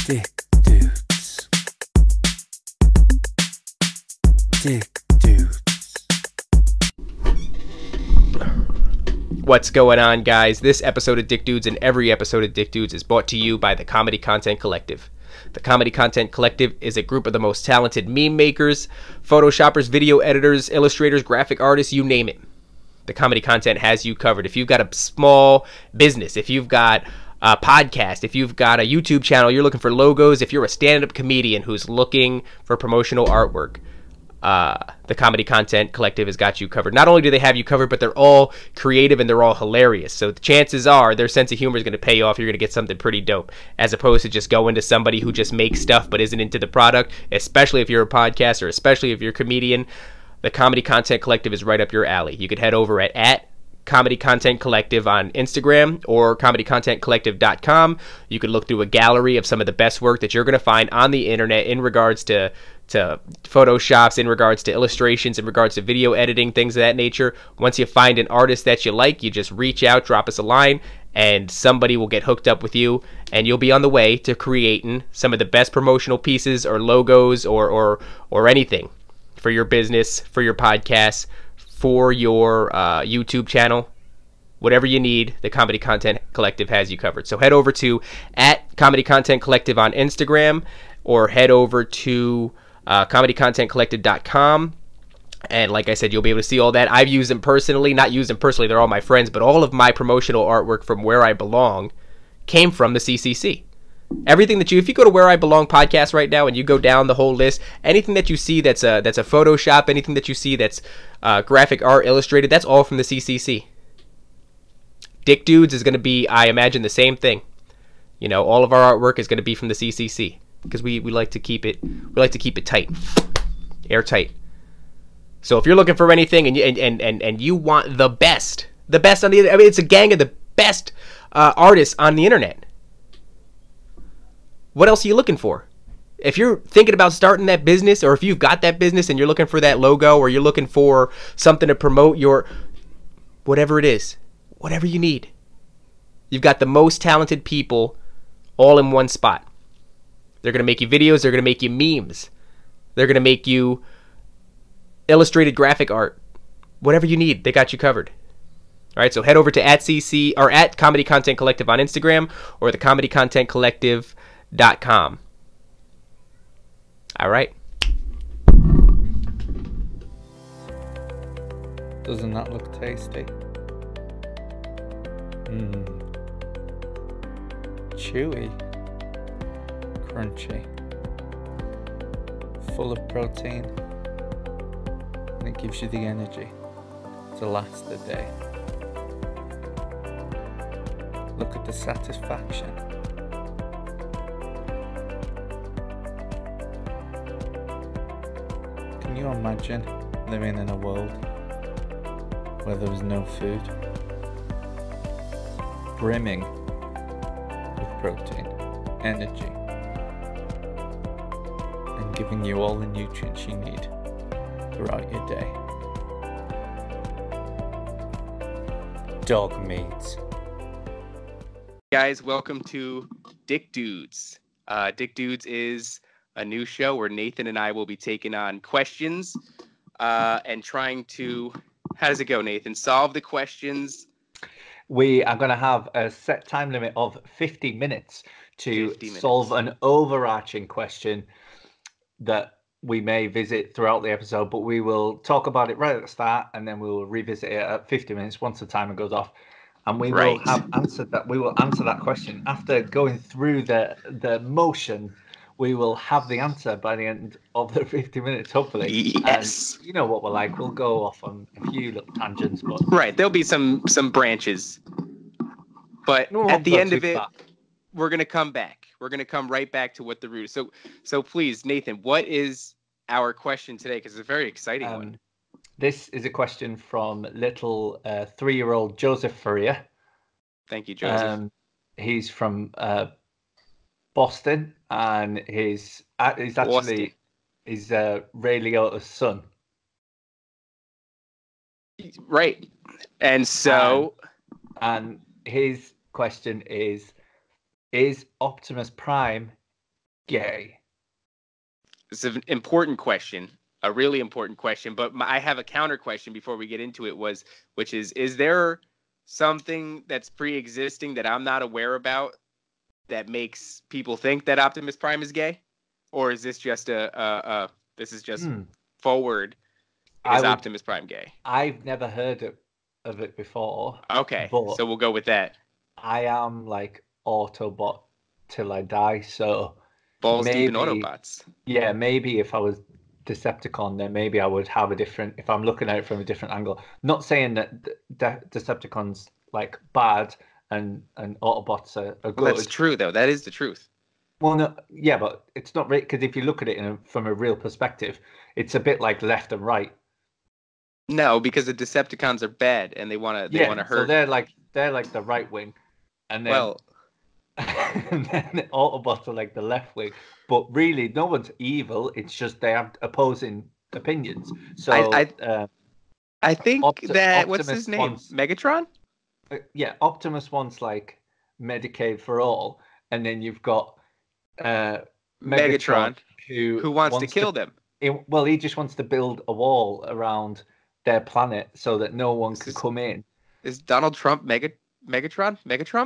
Dick Dudes. Dick Dudes. What's going on, guys? This episode of Dick Dudes and every episode of Dick Dudes is brought to you by the Comedy Content Collective. The Comedy Content Collective is a group of the most talented meme makers, photoshoppers, video editors, illustrators, graphic artists, you name it. The Comedy Content has you covered. If you've got a small business, if you've got a podcast, if you've got a YouTube channel, you're looking for logos, if you're a stand-up comedian who's looking for promotional artwork, the Comedy Content Collective has got you covered. Not only do they have you covered, but they're all creative and they're all hilarious. So the chances are their sense of humor is going to pay off. You're going to get something pretty dope, as opposed to just going to somebody who just makes stuff but isn't into the product, especially if you're a podcaster, especially if you're a comedian. The Comedy Content Collective is right up your alley. You could head over at Comedy Content Collective on Instagram or comedycontentcollective.com. You could look through a gallery of some of the best work that you're going to find on the internet in regards to photoshops, in regards to illustrations, in regards to video editing, things of that nature. Once you find an artist that you like, you just reach out, drop us a line, and somebody will get hooked up with you, and you'll be on the way to creating some of the best promotional pieces or logos or anything for your business, for your podcast, for your YouTube channel. Whatever you need, the Comedy Content Collective has you covered. So head over to at Comedy Content Collective on Instagram, or head over to comedycontentcollective.com. And like I said, you'll be able to see all that. I've used them personally, not used them personally, they're all my friends, but all of my promotional artwork from Where I Belong came from the CCC. Everything that if you go to Where I Belong podcast right now and you go down the whole list, anything that you see that's a Photoshop, anything that you see that's graphic art illustrated, that's all from the CCC. Dick Dudes is going to be, I imagine, the same thing. You know, all of our artwork is going to be from the CCC because we like to keep it tight, airtight. So if you're looking for anything and you want the best on the, I mean, it's a gang of the best artists on the internet. What else are you looking for? If you're thinking about starting that business, or if you've got that business and you're looking for that logo, or you're looking for something to promote your, whatever it is, whatever you need, you've got the most talented people all in one spot. They're going to make you videos. They're going to make you memes. They're going to make you illustrated graphic art. Whatever you need, they got you covered. All right, so head over to at Comedy Content Collective on Instagram, or the comedycontentcollective.com. All right. Doesn't that look tasty? Chewy, crunchy, full of protein, and it gives you the energy to last the day. Look at the satisfaction. Can you imagine living in a world where there was no food, brimming with protein, energy, and giving you all the nutrients you need throughout your day? Dog meat. Guys, welcome to Dick Dudes. Dick Dudes is a new show where Nathan and I will be taking on questions and trying to, how does it go, Nathan? Solve the questions. We are going to have a set time limit of 50 minutes to 50 minutes. solve an overarching question that we may visit throughout the episode, but we will talk about it right at the start, and then we will revisit it at 50 minutes once the timer goes off. And we will have answered that. We will answer that question after going through the motion. We will have the answer by the end of the 50 minutes, hopefully. Yes. And you know what we're like. We'll go off on a few little tangents, but right, there'll be some branches. But at the end of it, we're gonna come back. We're gonna come right back to what the root is. So please, Nathan, what is our question today? Because it's a very exciting one. This is a question from little 3-year-old Joseph Faria. Thank you, Joseph. He's from Boston, and he's actually Ray Liotta's son. Right. And so... And his question is Optimus Prime gay? It's an important question, a really important question. But I have a counter question before we get into it, which is there something that's pre-existing that I'm not aware about that makes people think that Optimus Prime is gay, or is this just this is just forward? Is Optimus Prime gay? I've never heard of it before. Okay, but so we'll go with that. I am like Autobot till I die, so Balls deep in maybe, Autobots. yeah, maybe if I was Decepticon, then maybe I would have a different. If I'm looking at it from a different angle, not saying that Decepticons like bad and Autobots are Well, good. that's true though. That is the truth. Well, no, yeah, but it's not right because if you look at it from a real perspective, it's a bit like left and right. No, because the Decepticons are bad and they want to hurt. So they're like the right wing, and then and then the Autobots are like the left wing. But really, no one's evil. It's just they have opposing opinions. So I think that what's Optimus his name? wants- Megatron? yeah, Optimus wants like Medicaid for all, and then you've got Megatron who wants to kill them. Well, he just wants to build a wall around their planet so that no one can come in. Is Donald Trump Megatron? Megatron?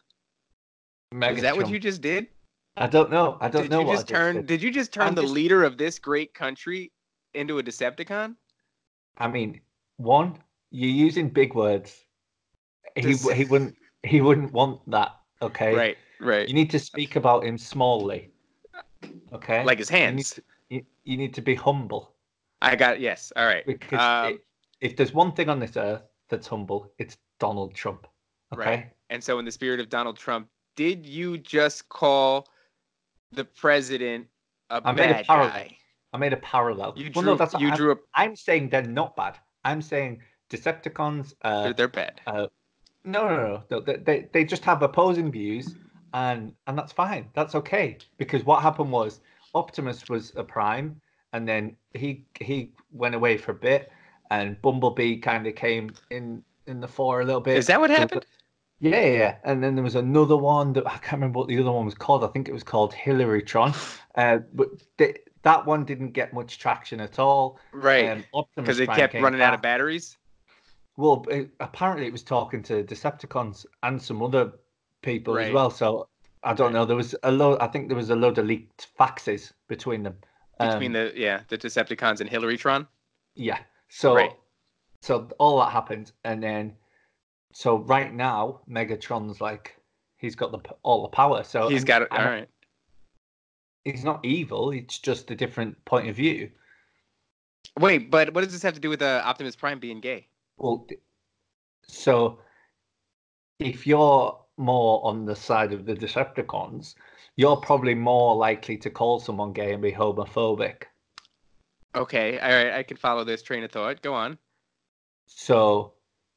Is that what you just did? I don't know. I don't Did know you what just I just turn? did. Did you just turn the leader of this great country into a Decepticon? I mean, one, you're using big words. He wouldn't want that. Okay. Right. You need to speak about him smallly. Okay. Like his hands. You need to be humble. Yes. All right. Because if there's one thing on this earth that's humble, it's Donald Trump. Okay. Right. And so, in the spirit of Donald Trump, did you just call the president a bad guy? I made a parallel. Drew a. I'm saying they're not bad. I'm saying Decepticons. They're bad. No. They just have opposing views, and that's fine. That's okay. Because what happened was Optimus was a prime, and then he went away for a bit, and Bumblebee kind of came in the fore a little bit. Is that what happened? Yeah. And then there was another one that I can't remember what the other one was called. I think it was called Hillarytron. But that one didn't get much traction at all. Right. Because it kept running out of batteries. Well, apparently it was talking to Decepticons and some other people as well. So I don't know. There was I think there was a load of leaked faxes between them. Between the Decepticons and Hillarytron. Yeah. So all that happened, and then so right now Megatron's like he's got all the power. So he's got it. All right. He's not evil. It's just a different point of view. Wait, but what does this have to do with Optimus Prime being gay? Well, so if you're more on the side of the Decepticons, you're probably more likely to call someone gay and be homophobic. Okay, all right, I can follow this train of thought. Go on. So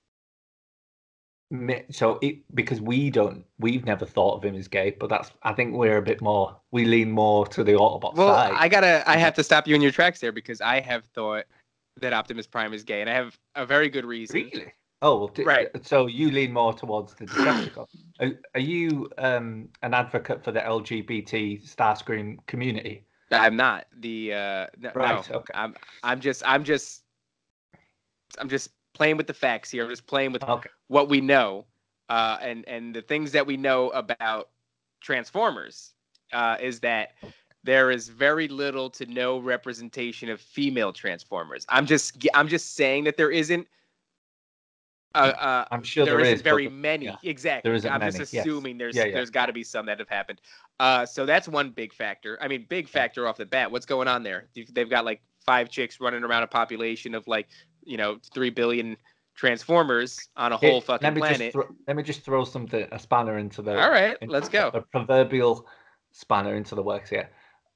because we've never thought of him as gay, but I think we lean more to the Autobot side. I have to stop you in your tracks there because I have thought that Optimus Prime is gay, and I have a very good reason. Really? Oh, well, right. So you lean more towards the Decepticon. Are you an advocate for the LGBT Starscream community? I'm not. Right. No. Okay. I'm just playing with the facts here. I'm just playing with what we know, and the things that we know about Transformers is that there is very little to no representation of female Transformers. I'm just saying that there isn't. I'm sure there isn't very many. Yeah. Exactly. There isn't I'm many. just assuming there's got to be some that have happened. So that's one big factor. I mean, big factor off the bat. What's going on there? They've got like 5 chicks running around a population of 3 billion Transformers on a whole fucking planet. Let me just throw a spanner into the. All right, let's go. A proverbial spanner into the works here.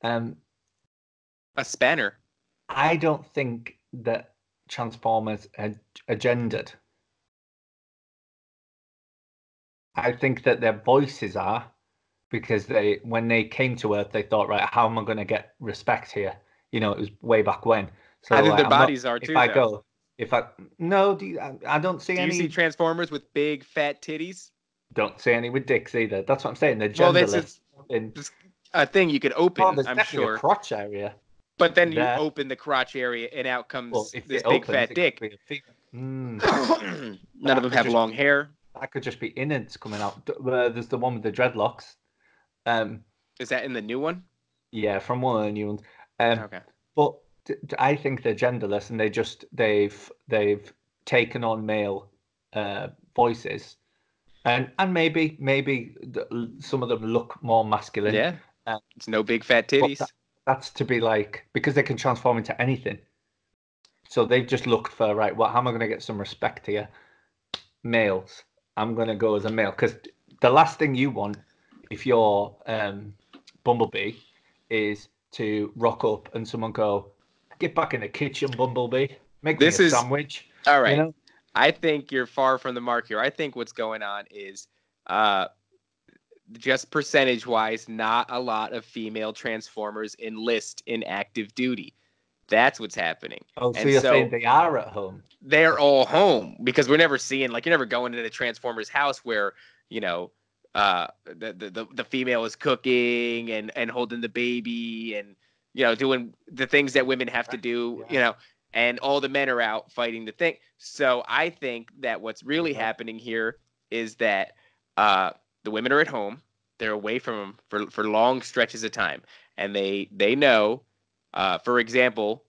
A spanner. I don't think that Transformers are gendered. I think that their voices are, because when they came to Earth, they thought, right, how am I going to get respect here? It was way back when. So I think their bodies are too. I don't see any. Do you see Transformers with big fat titties? Don't see any with dicks either. That's what I'm saying. They're genderless. a thing you could open, Oh, there's I'm definitely sure. a crotch area But then you there. open the crotch area, and out Well, comes if this it big opens, fat it dick. could be a female. None of them have long hair. That could just be innards coming out. There's the one with the dreadlocks. Is that in the new one? Yeah, from one of the new ones. Okay. But I think they're genderless, and they've taken on male voices, and maybe some of them look more masculine. Yeah. It's no big fat But titties. that's to be like, because they can transform into anything. So they've just looked for, right, how am I going to get some respect here? Males. I'm going to go as a male, because the last thing you want if you're Bumblebee is to rock up and someone go, get back in the kitchen, Bumblebee. Make me a sandwich. All right. You know? I think you're far from the mark here. I think what's going on is just percentage-wise, not a lot of female Transformers enlist in active duty. That's what's happening. Oh, so you're saying they are at home? They're all home, because we're never seeing, like, you're never going into the Transformers house where, you know, the female is cooking and holding the baby and, you know, doing the things that women have to do, you know, and all the men are out fighting the thing. So I think that what's really happening here is that the women are at home. They're away from them for long stretches of time, and they know, for example,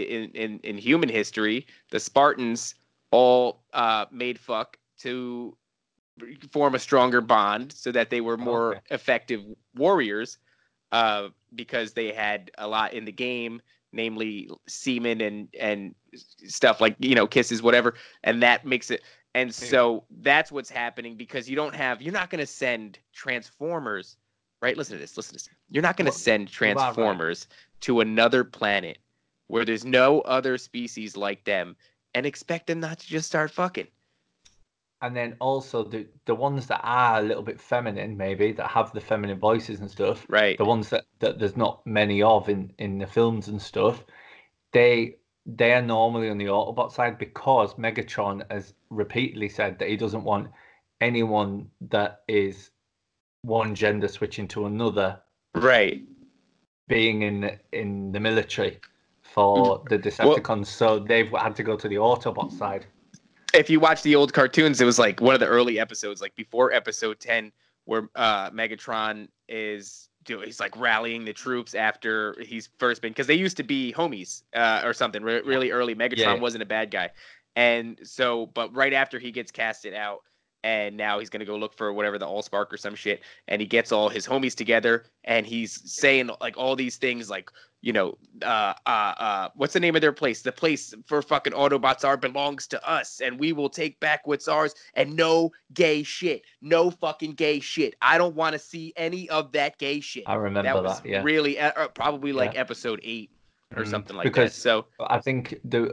in human history, the Spartans all made fuck to form a stronger bond so that they were more effective warriors, because they had a lot in the game, namely semen and stuff like, you know, kisses, whatever, and that makes it. And so that's what's happening, because you're not going to send Transformers, right? Listen to this. You're not going to send Transformers to another planet where there's no other species like them and expect them not to just start fucking. And then also the ones that are a little bit feminine, maybe, that have the feminine voices and stuff, right? The ones that there's not many of in the films and stuff, they are normally on the Autobot side, because Megatron has repeatedly said that he doesn't want anyone that is one gender switching to another, right, being in the military for the Decepticons. So they've had to go to the Autobot side. If you watch the old cartoons, it was like one of the early episodes, like before episode 10, where Megatron he's like rallying the troops after he's first been, because they used to be homies or something really early. Megatron wasn't a bad guy. And so, but right after he gets casted out, and now he's going to go look for whatever, the Allspark or some shit, and he gets all his homies together, and he's saying like all these things like, you know, what's the name of their place? The place for fucking Autobots belongs to us, and we will take back what's ours, and no gay shit. No fucking gay shit. I don't want to see any of that gay shit. I remember that, yeah. Really, probably like episode 8 or something like that. So I think the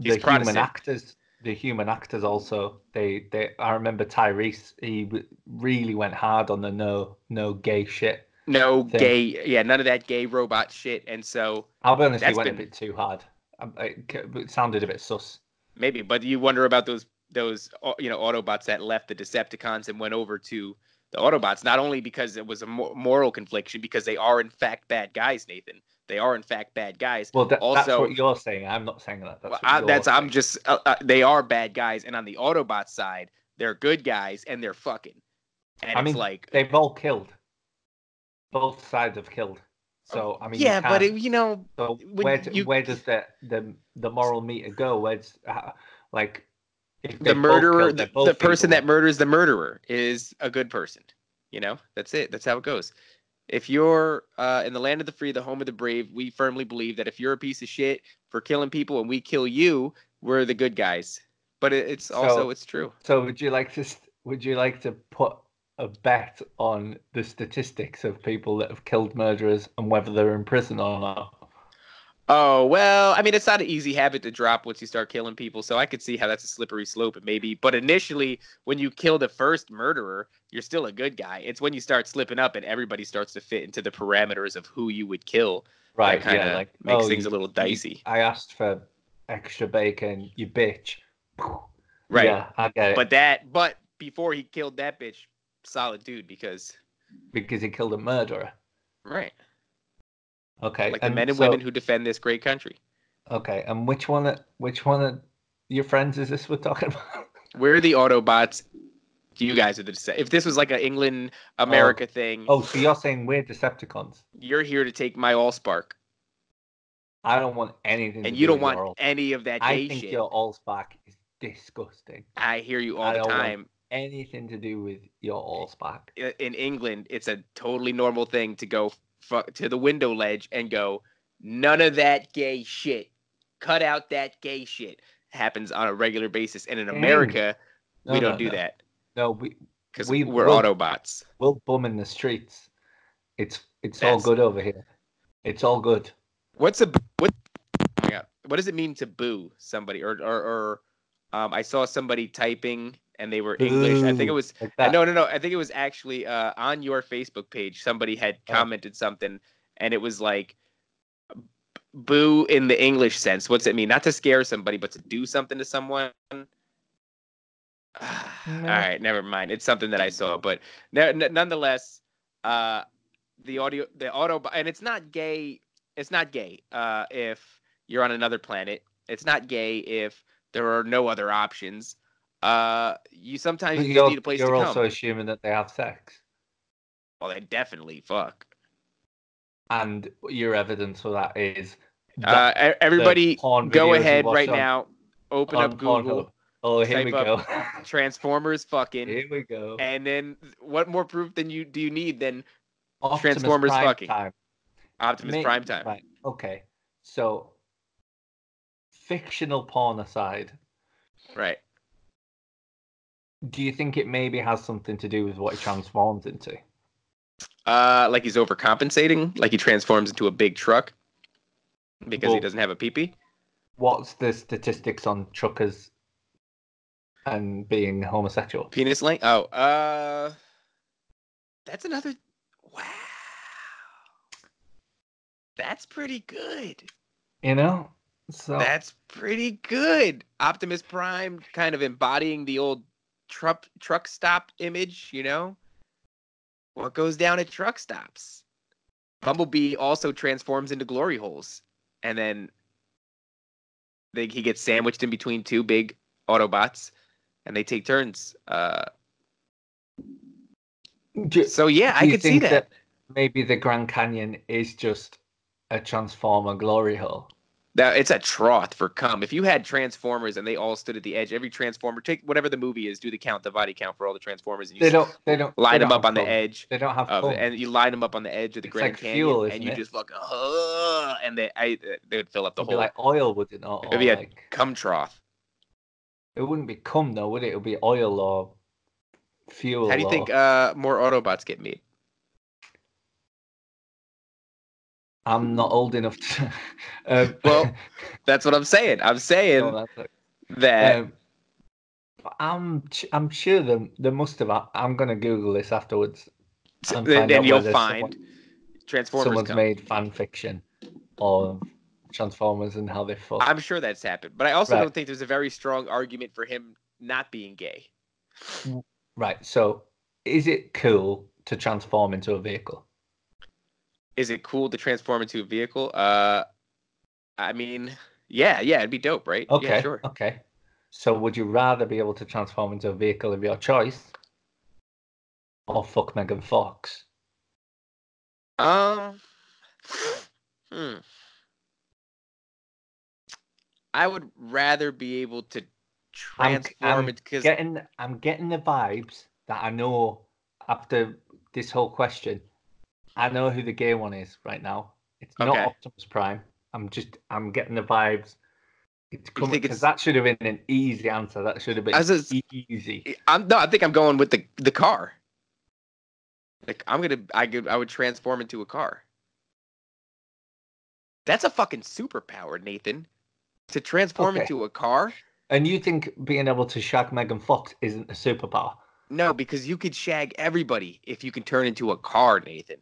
human actors also, I remember Tyrese, he really went hard on the no gay shit. No gay, none of that gay robot shit. And so I'll be honest, he went a bit too hard. It sounded a bit sus. Maybe, but you wonder about those you know, Autobots that left the Decepticons and went over to the Autobots, not only because it was a moral confliction, because they are in fact bad guys, Nathan. They are in fact bad guys. Well, that's what you're saying. I'm not saying that. I'm just they are bad guys, and on the Autobot side, they're good guys and they're fucking. And I mean, like they've all killed. Both sides have killed. So I mean, but you know, so where does the moral meter go? Where's like the murderer, the person that murders the murderer is a good person. You know, that's it. That's how it goes. If you're in the land of the free, the home of the brave, we firmly believe that if you're a piece of shit for killing people and we kill you, we're the good guys. But it's true. So would you like to put a bet on the statistics of people that have killed murderers and whether they're in prison or not? Oh, well, I mean, it's not an easy habit to drop once you start killing people, so I could see how that's a slippery slope, maybe. But initially, when you kill the first murderer, you're still a good guy. It's when you start slipping up and everybody starts to fit into the parameters of who you would kill. Right, that kind of makes things a little dicey. I asked for extra bacon, you bitch. Right. Yeah, I get it. But before he killed that bitch, solid dude, because he killed a murderer. Right. Okay, Like the and men and so women who defend this great country. okay, and which one of your friends is this we're talking about? We're the Autobots. You guys are the if this was like an England Oh, America thing, oh, so you're saying we're Decepticons? you're here to take my Allspark, I don't want anything to and you do don't with want your all. any of that I gay think shit. your allspark is disgusting. I hear you all I the don't want time. anything to do with your allspark. In England, it's a totally normal thing to go to the window ledge and go, none of that gay shit. Cut out that gay shit. Happens on a regular basis. And in In England, America, we no, don't no, do no, that no. because We we're will Autobots. we'll bum in the streets. It's all That's good over here. It's all good. what's a what? Oh my god, what does it mean to boo somebody or I saw somebody typing and they were English. I think it Boo, was like and that. no. I think it was actually on your Facebook page. Somebody had Oh, commented something and it was like boo in the English sense. What's it mean? Not to scare somebody, but to do something to someone. All no. right, never mind. It's something that I saw, but nonetheless, uh, the auto, and it's not gay. It's not gay. If you're on another planet, it's not gay if there are no other options. You sometimes But you just need a place to you're also come. assuming that they have sex, Well, they definitely fuck. and your evidence for that is that the Everybody, porn go videos you ahead watch right now. Open up on Pornhub. Google, Oh, here type we up go. Transformers fucking, Here we go. and then what more proof than you do you need than Optimus Transformers Prime fucking time. Optimus Prime time? Right. Okay. So, fictional porn aside, Right. do you think it maybe has something to do with what he transforms into? Like he's overcompensating, like he transforms into a big truck because he Well, doesn't have a peepee. what's the statistics on truckers and being homosexual? Penis length. Oh, that's another. Wow, that's pretty good. You know? So, That's pretty good. Optimus Prime kind of embodying the old truck stop image, you know? What goes down at truck stops? Bumblebee also transforms into glory holes. And then he gets sandwiched in between two big Autobots and they take turns. So yeah, do I you could see think that. maybe the Grand Canyon is just a Transformer glory hole? That it's a trough for cum. If you had Transformers and they all stood at the edge, every Transformer, take whatever the movie is, do the count, the body count for all the Transformers, and you line them up on the edge They don't have of it, cum. and you line them up on the edge of the It's Grand like Canyon, fuel, and isn't you it? just fucking, and they would fill up the It'd be whole. like oil, would it not? It'd Or be a like cum trough. it wouldn't be cum though, would it? It would be oil or fuel How do you think more Autobots get made? I'm not old enough to. Well, that's what I'm saying. I'm saying no, that's it. that. I'm sure there must have. I'm gonna Google this afterwards and find Then out you'll whether find Transformers someone's come. made fan fiction of Transformers and how they fuck. I'm sure that's happened, but I also Right. don't think there's a very strong argument for him not being gay. Right. So, is it cool to transform into a vehicle? Is it cool to transform into a vehicle? I mean, yeah, it'd be dope, right? Okay. Yeah, sure. Okay. So, would you rather be able to transform into a vehicle of your choice, or fuck Megan Fox? I would rather be able to transform it because I'm getting the vibes that I know after this whole question. I know who the gay one is right now. It's not Okay. Optimus Prime. I'm getting the vibes. It's coming think because it's- that should have been an easy answer. That should have been easy. I think I'm going with the car. Like I would transform into a car. That's a fucking superpower, Nathan. To transform Okay. into a car? And you think being able to shag Megan Fox isn't a superpower? No, because you could shag everybody if you can turn into a car, Nathan.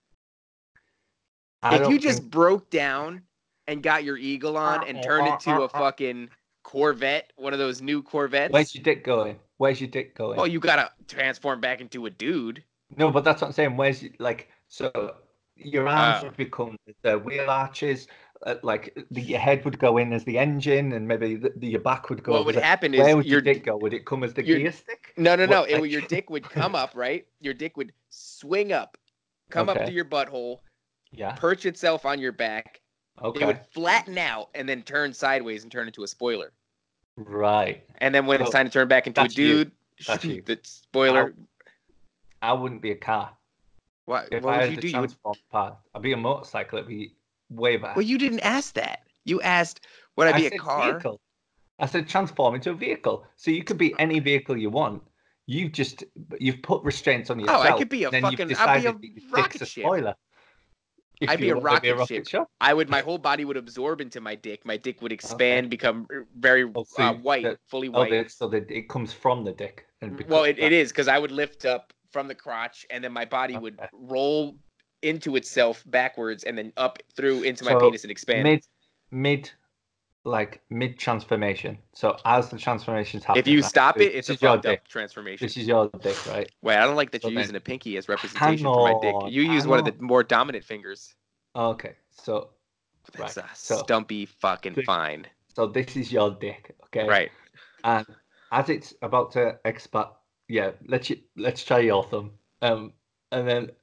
If you just broke down and got your eagle on and turned it to a fucking Corvette, one of those new Corvettes. Where's your dick going? Well, you gotta transform back into a dude. No, but that's what I'm saying. So your arms would become the wheel arches. Your head would go in as the engine, and maybe your back would go. What would happen Where is would your dick go? Would it come as the gear stick? No. What, Your dick would come up, right? Your dick would swing up, come up to your butthole, perch itself on your back. Okay. It would flatten out and then turn sideways and turn into a spoiler. Right. And then when it's time to turn back into a dude, the spoiler. I wouldn't be a car. What if what I would had you the do? transform part, I'd be a motorcycle. It'd be way better. Well, you didn't ask that. You asked, would I be a car? Vehicle. I said transform into a vehicle. So you could be any vehicle you want. You've put restraints on yourself. Oh, I could be a fucking. I'd be a rocket ship. I'd be a rocket ship. My whole body would absorb into my dick. My dick would expand, become very white, fully white. So that it comes from the dick. Well, it is, because I would lift up from the crotch, and then my body would roll into itself backwards, and then up through into my penis and expand. Mid transformation. So as the transformation's happening, if you stop it, it's a fucked up transformation. This is your dick, right? Wait, I don't like that you're using a pinky as representation for my dick. You use one of the more dominant fingers. Okay, so that's a stumpy fucking find. So this is your dick, okay? Right. And as it's about to expand, let's try your thumb. And then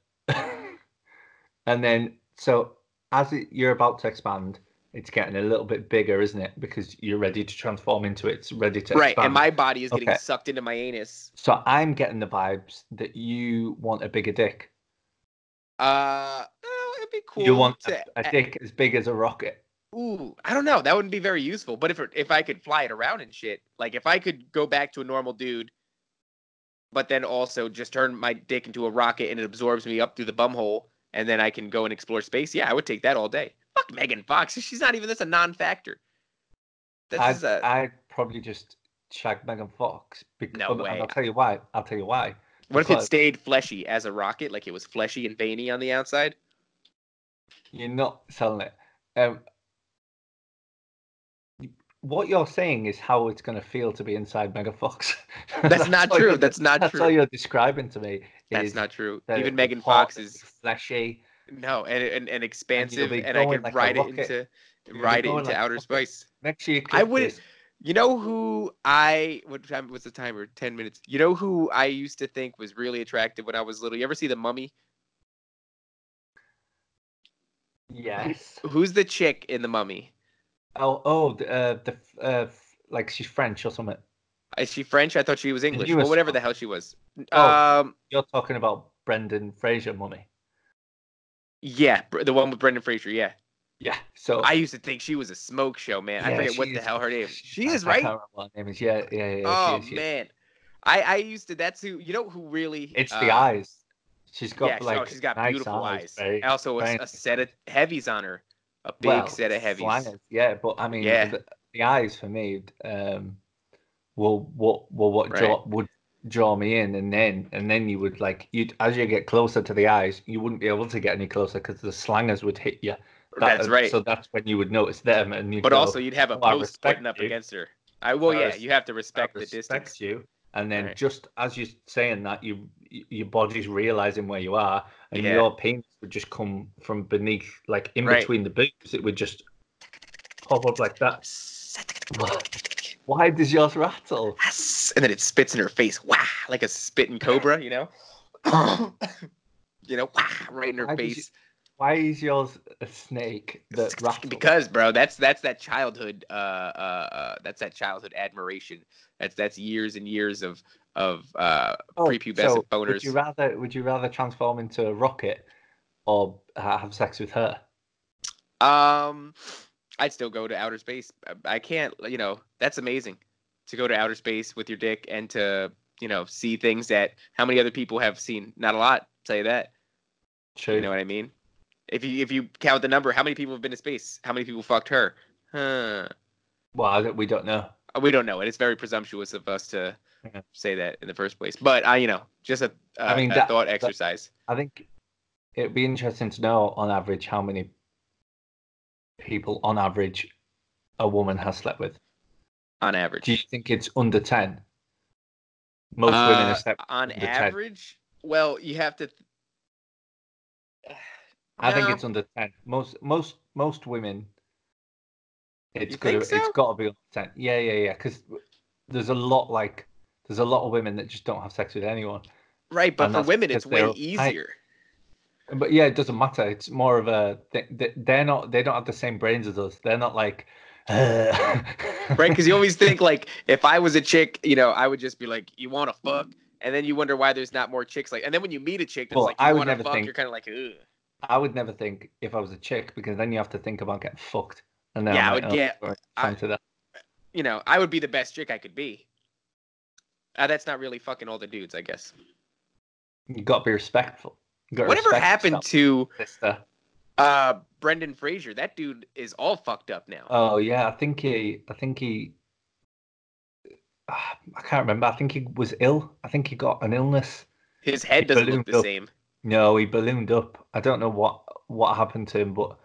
so as you're about to expand, it's getting a little bit bigger, isn't it? Because you're ready to transform into it. It's ready to expand. And my body is getting sucked into my anus. So I'm getting the vibes that you want a bigger dick. It'd be cool. You want a dick as big as a rocket. Ooh, I don't know. That wouldn't be very useful. But if I could fly it around and shit, like if I could go back to a normal dude, but then also just turn my dick into a rocket and it absorbs me up through the bumhole, and then I can go and explore space. Yeah, I would take that all day. Fuck Megan Fox. She's not even. That's a non-factor. I'd probably just shag Megan Fox. No way. And I'll tell you why. What if it stayed fleshy as a rocket, like it was fleshy and veiny on the outside? You're not selling it. What you're saying is how it's going to feel to be inside Megan Fox. That's not true. That's not true. That's all you're describing to me. That's not true. Even Megan Fox is fleshy. No, and expansive, and I can ride it into outer space. Make sure you I would. You know who what time was the timer? 10 minutes. You know who I used to think was really attractive when I was little? You ever see The Mummy? Yes. Who's the chick in The Mummy? Like she's French or something. Is she French? I thought she was English. Well, whatever the hell she was. You're talking about Brendan Fraser Mummy. Yeah, the one with Brendan Fraser. Yeah. Yeah. So I used to think she was a smoke show, man. I forget what the hell her name. She is, right? I can't remember what her name is. Yeah. Oh man, I used to. That's who. You know who really? It's the eyes. She's got she's got nice beautiful eyes. Very, also, a set of heavies on her. A big set of heavies. Slangers, yeah, but I mean, the eyes for me, would draw me in, and then you would as you get closer to the eyes, you wouldn't be able to get any closer because the slangers would hit you. That's right. So that's when you would notice them, and you. But also, you'd have a post putting up against her. You have to respect the distance. You, and then just as you're saying that, your body's realizing where you are, and your penis would just come from beneath, like in between the boobs. It would just pop up like that. Why does yours rattle? And then it spits in her face. Wow, like a spitting cobra, you know? Right in her face. Why is yours a snake that rattles? Because, bro, that's that childhood childhood admiration. That's years and years of prepubescent boners. Would you rather transform into a rocket or have sex with her? I'd still go to outer space. I can't, that's amazing to go to outer space with your dick and to, see things that how many other people have seen? Not a lot, I'll tell you that. True. You know what I mean? If you count the number, how many people have been to space? How many people fucked her? Well, we don't know. We don't know, and it's very presumptuous of us to say that in the first place. But just a thought exercise. I think it'd be interesting to know on average how many people on average a woman has slept with. On average, do you think it's under 10? Most women have slept on average. 10. Well, you have to. I think No, it's under 10. Most women, you think it's so? got to be under 10. Yeah. Because there's a lot there's a lot of women that just don't have sex with anyone, Right, but and for that's women, because it's way they're uptight. easier. But yeah, it doesn't matter. It's more of a they're not they don't have the same brains as us. They're not like. Right? Because you always think like if I was a chick, I would just be like, "You want to fuck?" And then you wonder why there's not more chicks like. And then when you meet a chick that's Well, like, "You want to fuck?" You're kind of like, "Ugh." I would never think if I was a chick because then you have to think about getting fucked, and then I'm Yeah, I like, would oh, get. right, I fancy that. I would be the best chick I could be. That's not really fucking all the dudes, I guess. You got to be respectful. You got to Whatever respect happened yourself, to sister. Brendan Fraser? That dude is all fucked up now. Oh yeah, I think he, I can't remember. I think he was ill. I think he got an illness. His He head doesn't look ballooned the up. same. No, he ballooned up. I don't know what happened to him, but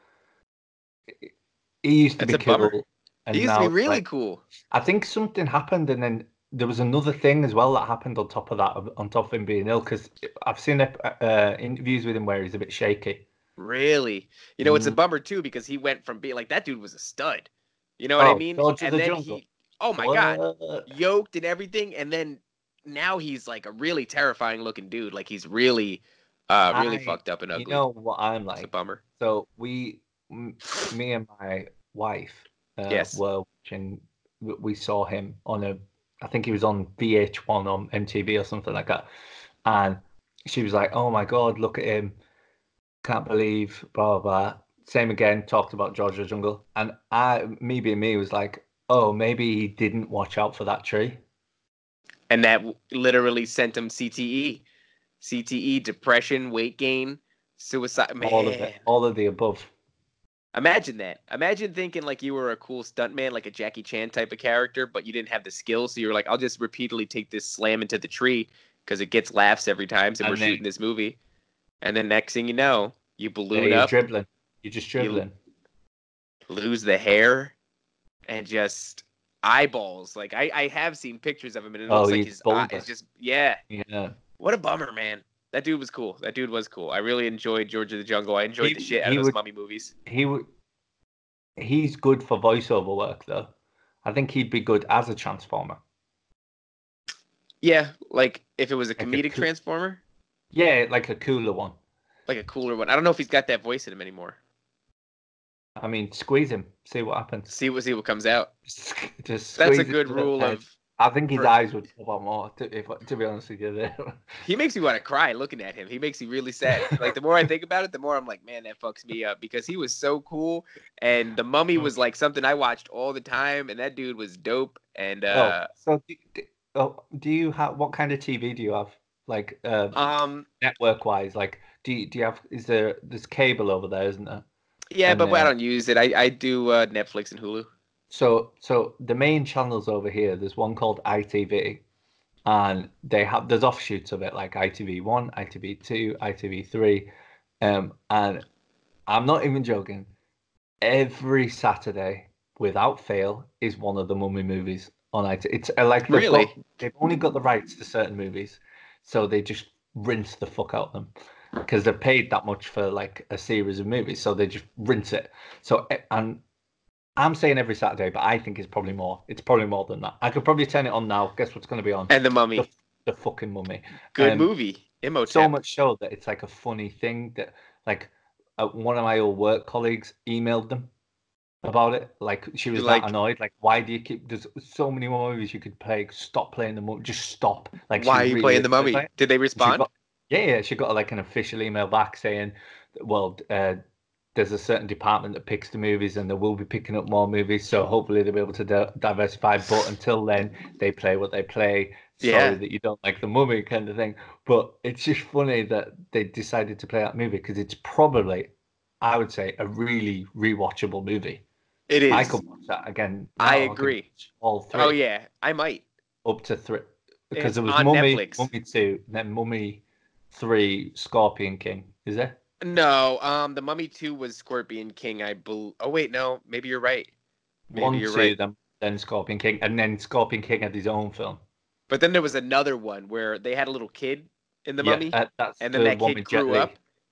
he used to That's be a bummer. cool, He and used to be now really like cool. I think something happened, and then there was another thing as well that happened on top of that, on top of him being ill. Because I've seen interviews with him where he's a bit shaky. Really. It's a Mm. bummer too because he went from being like that dude was a stud. You know what I Oh, mean? George of And the then Jungle. oh my God, What? yoked and everything. And then now he's like a really terrifying looking dude. Like he's really, really fucked up and You ugly. know what I'm It's a like. bummer. So me and my wife, Yes. were watching. We saw him on I think he was on VH1 on MTV or something like that, and she was like, "Oh my God, look at him! Can't believe blah blah blah." Same again. Talked about George of the Jungle, and me being me, was like, "Oh, maybe he didn't watch out for that tree." And that literally sent him CTE. CTE, depression, weight gain, suicide. All of it, Man, all of the above. imagine that. Imagine thinking like you were a cool stuntman, like a Jackie Chan type of character, but you didn't have the skills. So you were like, I'll just repeatedly take this slam into the tree because it gets laughs every time. So we're And then shooting this movie. And then next thing you know, you balloon you're up, dribbling. You're just you dribbling. lose the hair, and just eyeballs. Like I have seen pictures of him, and it Oh, looks like he's his eye is bulbous. just yeah. Yeah. What a bummer, man. That dude was cool. That dude was cool. I really enjoyed George of the Jungle. I enjoyed the shit out of He those would mummy movies. he would he's good for voiceover work though. I think he'd be good as a transformer. Yeah, like if it was a Like a comedic transformer, yeah, like a cooler one. like a cooler one. I don't know if he's got that voice in him anymore. I mean, squeeze him, see what happens. See what comes out. Just That's a squeeze good him to the rule head. of. I think his For, eyes would pop out more. To be honest with you, there. he makes me want to cry looking at him. He makes me really sad. Like the more I think about it, the more I'm like, man, that fucks me up because he was so cool, and the Mummy was like something I watched all the time, and that dude was dope. And So do you have what kind of TV do you have? Like network wise, like do you have there's cable over there, isn't there? yeah, And but I don't use it. I do Netflix and Hulu. so the main channels over here, there's one called ITV, and there's offshoots of it like ITV1, ITV2, ITV3, and I'm not even joking. Every Saturday, without fail, is one of the Mummy movies on ITV. It's like Really? they've only got the rights to certain movies, so they just rinse the fuck out of them because they're paid that much for like a series of movies, so they just rinse it. So and I'm saying every Saturday, but I think it's probably more. It's probably more than that. I could probably turn it on now. Guess what's going to be on? And the The, Mummy, the fucking Mummy. good movie. So Imhotep. much so that it's like a funny thing that like one of my old work colleagues emailed them about it. Like she was that Like, annoyed. Like, why do you keep? There's so many more movies you could play. Stop playing the Mummy. Just stop. Like she why was are you really playing the upset about Mummy? it. Did they She respond? got she got like an official email back saying, well, there's a certain department that picks the movies, and they will be picking up more movies. So hopefully they'll be able to diversify. But until then, they play what they play. Sorry Yeah, that you don't like the Mummy, kind of thing. But it's just funny that they decided to play that movie because it's probably, I would say, a really rewatchable movie. it I is. could watch that again I now. I could agree. watch all Oh three, yeah, I might. up to three, because It's there was on Mummy, Netflix. Mummy 2, then Mummy 3, Scorpion King. Is it? No, the Mummy 2 was Scorpion King. Oh wait, no, maybe you're right. Maybe 1, you're 2, right. then Scorpion King, and then Scorpion King had his own film. But then there was another one where they had a little kid in the Yeah, Mummy, that's and then the that one kid with Jet grew Li. up.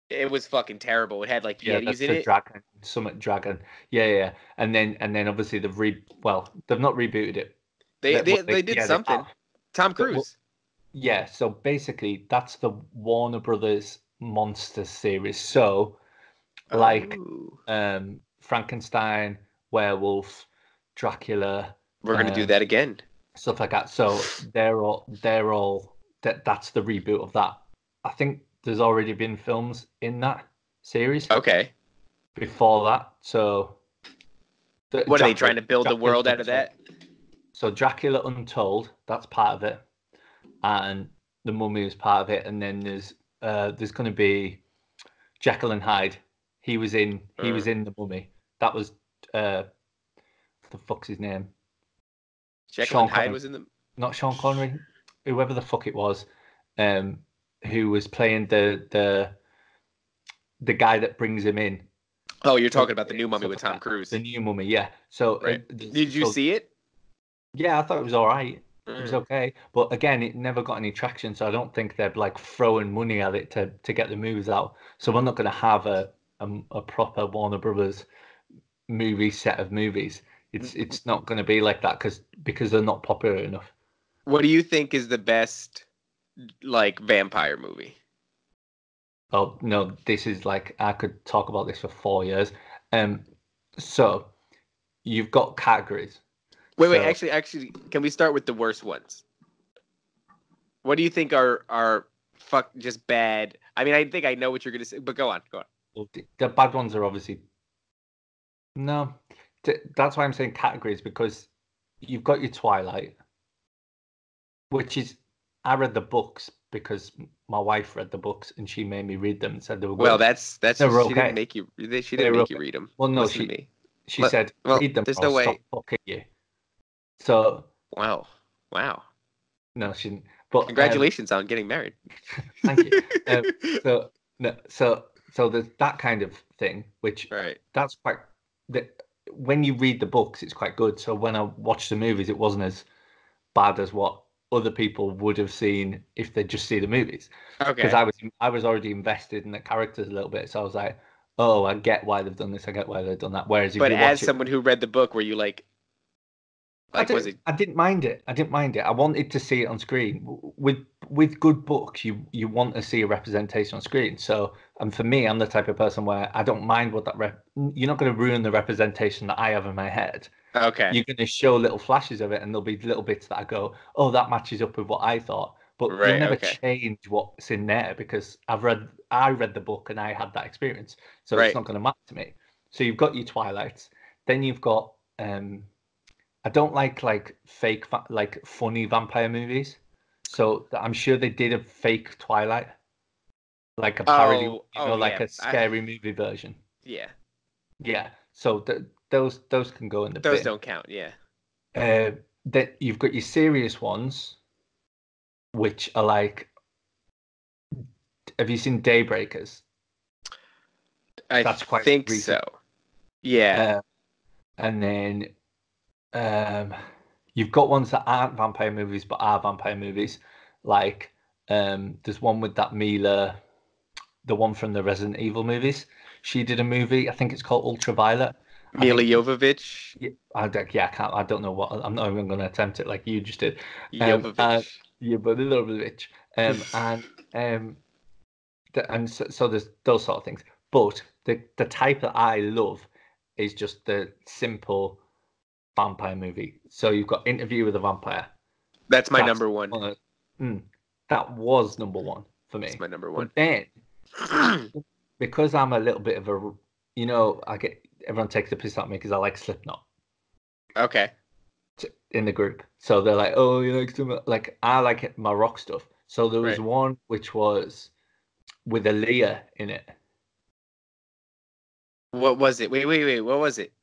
It was fucking terrible. It had like Yeah, Yetis that's in the it. Dragon, Summit Dragon. Yeah, yeah. And then obviously they've not rebooted it. They did Yeah, they have. something. Tom Well, Cruise. yeah, so basically that's the Warner Brothers monster series. So like Oh, Frankenstein, Werewolf, Dracula, we're gonna do um, that again. stuff like that. So they're all that's the reboot of that. I think there's already been films in that series Okay. before that. So What are they trying to build the Dracula world out of Untold. that? So Dracula Untold, that's part of it, and the Mummy is part of it, and then there's going to be Jekyll and Hyde. He was in the Mummy. That was what the fuck's his name? Jekyll Sean and Hyde Connery, was in them. not Sean Connery, whoever the fuck it was, um, who was playing the guy that brings him in. Oh, you're talking about the new Mummy with Tom Cruise. The new Mummy, yeah. So Right. Did you see it? Yeah, I thought it was all right. It was Mm. okay, but again, it never got any traction. So I don't think they're like throwing money at it to get the movies out. So we're not going to have a proper Warner Brothers movie set of movies. It's not going to be like that because they're not popular enough. What do you think is the best like vampire movie? Oh no, this is like I could talk about this for 4 years. So you've got categories. Wait, So actually, can we start with the worst ones? What do you think are fuck just bad? I mean, I think I know what you're gonna say, but go on, go on. well, the bad ones are obviously no. That's why I'm saying categories because you've got your Twilight, which is I read the books because my wife read the books and she made me read them and said they were Well, good. that's They she were didn't okay. make you she They didn't were make you okay. read them. Well, no, Listen to me. she Let- said well, read them there's or no I'll way. stop fucking you. So Wow, wow. no, she didn't. But Congratulations on getting married. thank you. So no, so there's that kind of thing, which Right. that's quite. That when you read the books, it's quite good. So when I watched the movies, it wasn't as bad as what other people would have seen if they just see the movies. Because Okay. I was already invested in the characters a little bit, so I was like, oh, I get why they've done this. I get why they've done that. Whereas if But you as watch it, someone who read the book, were you like was it I didn't mind it. I didn't mind it. I wanted to see it on screen. With good books, you want to see a representation on screen. So, and for me, I'm the type of person where I don't mind what you're not going to ruin the representation that I have in my head. okay? You're going to show little flashes of it, and there'll be little bits that I go, oh, that matches up with what I thought. But you'll Right. never Okay. change what's in there because I read the book and I had that experience. So it's Right. not going to matter to me. So you've got your Twilights, then you've got I don't like fake like funny vampire movies. So I'm sure they did a fake Twilight, like a parody, like Yeah. a scary movie version. Yeah. Yeah. So those can go in the Those bin. don't count. Yeah. That you've got your serious ones, which are like, have you seen Daybreakers? That's quite think recent. so. Yeah. And then you've got ones that aren't vampire movies but are vampire movies. Like there's one with that Mila, the one from the Resident Evil movies. She did a movie. I think it's called Ultraviolet. Mila Jovovich. Yeah, I can't. I don't know what. I'm not even going to attempt it like you just did. Jovovich. Yeah, but a little bit. And so there's those sort of things. But the type that I love is just the simple vampire movie. So you've got Interview with a Vampire. That's my number one. That was number one for me. That's my number one. But then, because I'm a little bit of a, I get everyone takes the piss at me because I like Slipknot. Okay. In the group, so they're like, "Oh, you like I like my rock stuff." So there was one which was with Aaliyah in it. What was it? Wait. What was it?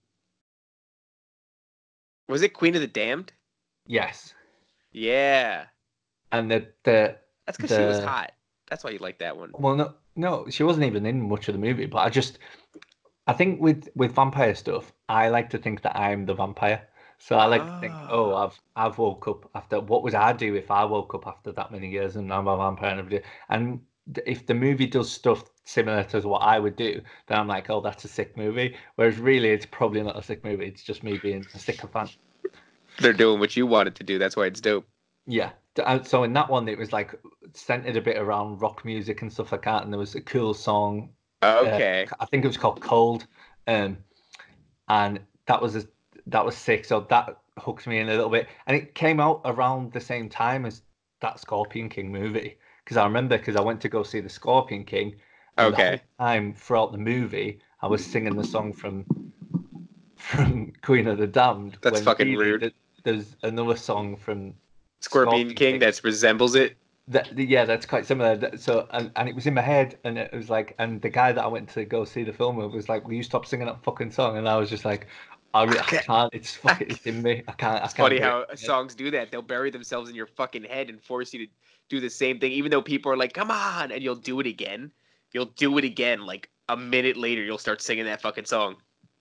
Was it Queen of the Damned? Yes. Yeah. And that's because she was hot. That's why you like that one. Well, no, she wasn't even in much of the movie. But I think with vampire stuff, I like to think that I'm the vampire. So I like to think, oh, I've woke up after. What would I do if I woke up after that many years and I'm a vampire and everything? And if the movie does stuff similar to what I would do, then I'm like, oh, that's a sick movie. Whereas really, it's probably not a sick movie. It's just me being a sycophant. They're doing what you wanted to do. That's why it's dope. Yeah. So in that one, it was like centered a bit around rock music and stuff like that, and there was a cool song. Okay. I think it was called Cold, and that was sick. So that hooked me in a little bit, and it came out around the same time as that Scorpion King movie. Because I remember, because I went to go see the Scorpion King. And the whole time throughout the movie, I was singing the song from Queen of the Damned. That's fucking rude. There's another song from Scorpion King that resembles it. Yeah, that's quite similar. So and it was in my head, and it was like, and the guy that I went to go see the film with was like, "Will you stop singing that fucking song?" And I was just like, I can't. It's in me. I can't. It's funny how songs do that. They'll bury themselves in your fucking head and force you to do the same thing, even though people are like, "Come on," and you'll do it again. You'll do it again. Like a minute later, you'll start singing that fucking song.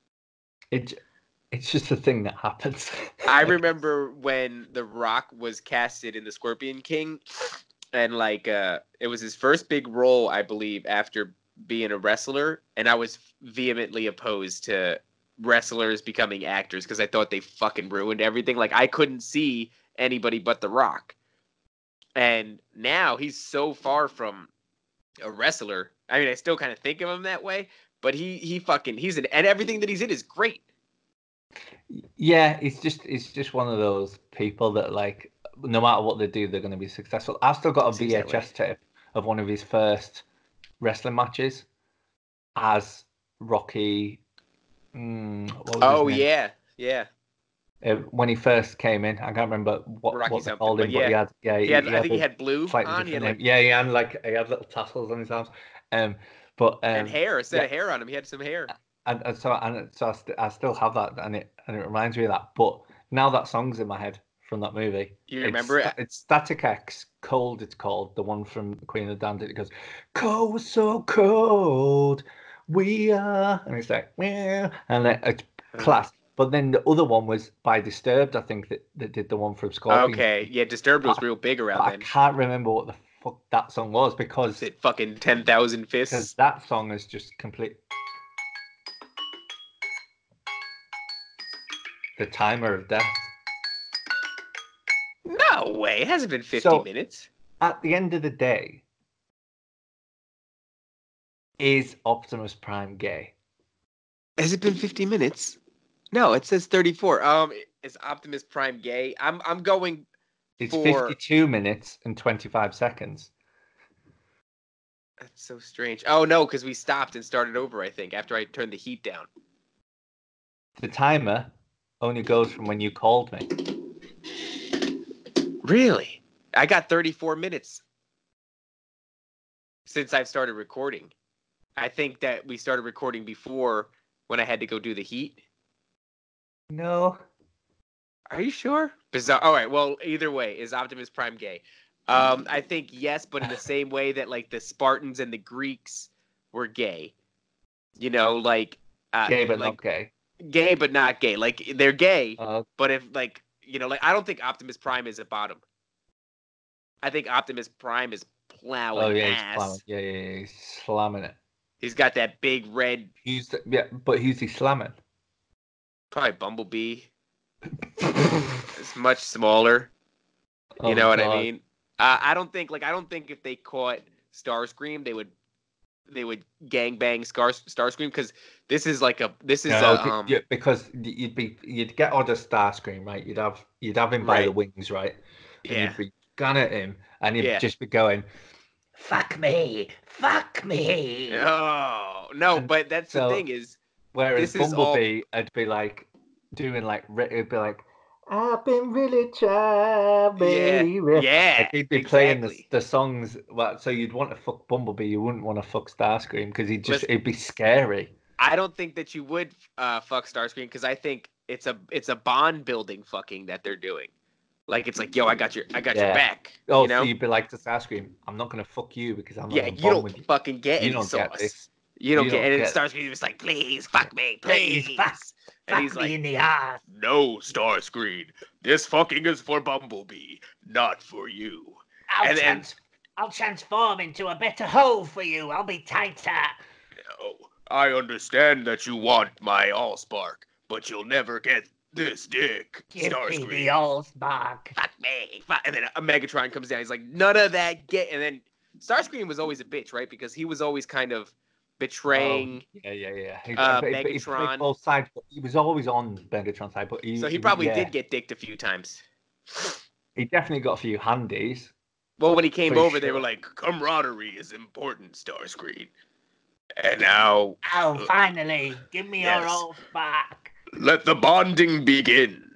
It's just a thing that happens. I remember when The Rock was casted in The Scorpion King, and like it was his first big role, I believe, after being a wrestler, and I was vehemently opposed to wrestlers becoming actors because I thought they fucking ruined everything. Like I couldn't see anybody but The Rock. And now he's so far from a wrestler. I mean, I still kind of think of him that way, but he's and everything that he's in is great. Yeah, it's just one of those people that like no matter what they do, they're going to be successful. I've still got a VHS tape of one of his first wrestling matches as Rocky. Oh yeah. When he first came in, I can't remember what they called him, but he had I think he had blue on. He had little tassels on his arms, and hair, a set of hair on him. He had some hair, and so I still have that, and it reminds me of that. But now that song's in my head from that movie. You remember it? It's Static X, Cold. It's called, the one from Queen of the Damned. It goes, "Cold, so cold, we are," and it's like, "Yeah," and it's class. But then the other one was by Disturbed, I think, that did the one from Scorpion. Okay, yeah, Disturbed was real big around then. I can't remember what the fuck that song was because... Is it fucking 10,000 Fists? Because that song is just complete... The Timer of Death. No way, it hasn't been 50 minutes. At the end of the day, is Optimus Prime gay? Has it been 50 minutes? No, it says 34. Is Optimus Prime gay? I'm going. It's 52 minutes and 25 seconds. That's so strange. Oh no, because we stopped and started over. I think after I turned the heat down. The timer only goes from when you called me. Really? I got 34 minutes since I've started recording. I think that we started recording before when I had to go do the heat. No. Are you sure? Bizarre. All right. Well, either way, is Optimus Prime gay? I think yes, but in the same way that like the Spartans and the Greeks were gay. You know, like gay but not gay. Gay but not gay. Like they're gay, but if like you know, like I don't think Optimus Prime is a bottom. I think Optimus Prime is plowing ass. He's plowing. He's slamming it. He's got that big red. But who's he slamming? Probably Bumblebee. It's much smaller. You know what I mean? I don't think if they caught Starscream, they would gangbang Starscream because this is because you'd get other Starscream, right? You'd have him by the wings, right? And you'd be gun at him, and he'd just be going, "Fuck me, fuck me." Oh no, but that's the thing is. Whereas Bumblebee, it'd be like doing like it'd be like, "I've been really trying, baby." Yeah. Like he'd be playing the songs. Well, so you'd want to fuck Bumblebee, you wouldn't want to fuck Starscream because it'd be scary. I don't think that you would fuck Starscream because I think it's a bond building fucking that they're doing. Like it's like, yo, I got your back. Oh, you know? So you'd be like to Starscream, "I'm not gonna fuck you because I'm not you don't fucking get any sauce. Get this. You don't get it. And Starscream was like, "Please fuck me, please fuck he's like, me in the ass." "No, Starscream, this fucking is for Bumblebee, not for you." And I'll transform into a better hole for you. I'll be tighter. Oh, I understand that you want my Allspark, but you'll never get this dick, Give me the Starscream. Allspark. Fuck me. And then a Megatron comes down. He's like, none of that get. And then Starscream was always a bitch, right? Because he was always kind of betraying. Yeah. He Megatron. played both sides, but he was always on Megatron's side. But So he probably did get dicked a few times. He definitely got a few handies. Well, when he came For over, they sure. were like, camaraderie is important, Starscream. And now, Oh, finally. Give me yes. your Allspark. let the bonding begin.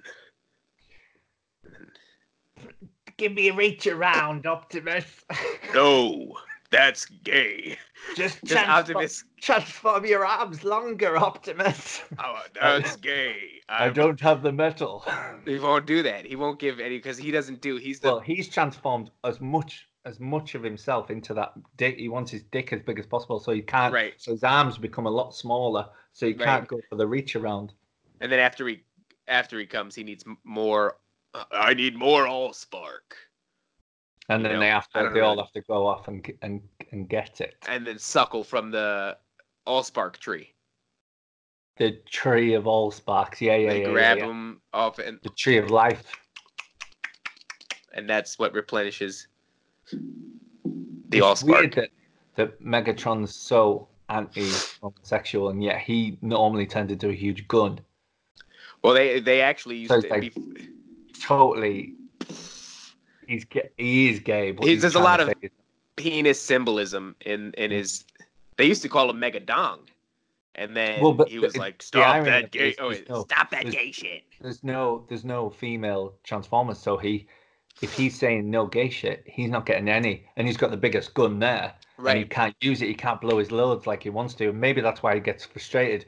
Give me a reach around, Optimus. No, that's gay. Just Optimus. transform your arms longer, Optimus. Oh, that's gay. I don't have the metal. He won't do that. He won't give any because he doesn't do. He's the Well, he's transformed as much of himself into that dick. He wants his dick as big as possible, so he can't. Right. So his arms become a lot smaller, so he can't go for the reach around. and then after he comes, he needs more. I need more Allspark. And You then know, they all have to go off and get it. And then suckle from the Allspark tree. The tree of Allsparks. Yeah. They grab him off, and The tree of life. that's what replenishes the It's weird Allspark. that Megatron's so anti-homosexual, and yet he normally turned into a huge gun. Well, they actually used So to it's be. Totally. He is gay, but There's a lot of say- penis symbolism in his. They used to call him Megadong, and then Well, but he was the- like, the "Stop irony that of gay! this Oh, is wait, no- stop that there's- gay shit!" there's no female Transformers, so if he's saying no gay shit, he's not getting any, and he's got the biggest gun there, and he Right. can't use it. He can't blow his loads like he wants to. Maybe that's why he gets frustrated.